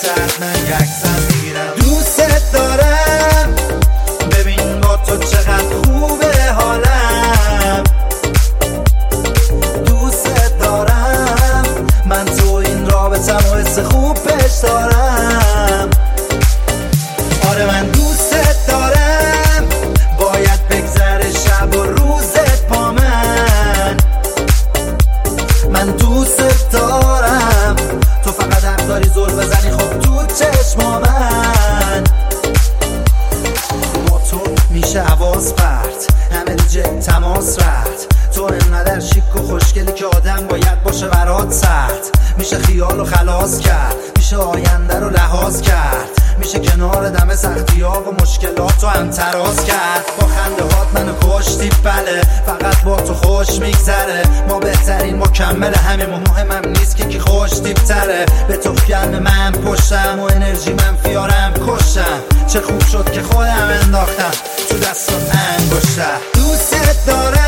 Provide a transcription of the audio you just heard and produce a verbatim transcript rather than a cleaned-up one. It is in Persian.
دستت من یکسر میگیرم. دوست دارم ببین با تو چقدر خوبه حالم. دوست دارم من تو این رابطم و حس خوب پیش دارم. آره من دوست دارم باید بگذره شب و روزت با من. من دوست دارم تو فقط حق داری زل بزنی خب تو چشما من. با تو میشه حواس پرت همه دیجه تماس رد. تو انقدر شیک و خوشگلی که آدم باید باشه برات سرد. میشه خیال و خلاص کرد میشه آینده رو لحاظ کرد. میشه کنار دم سختی ها و مشکلات رو هم تراز کرد. با خنده هات منو کشتی بله فقط با تو خوش میگذره. ما بهترین مکمل همه مهمم نیست که کی خوش تیپتره. به تو گرم من پشتم و انرژی من فیارم کشم. چه خوب شد که خودم انداختم تو دستات انگشتر. دوست دارم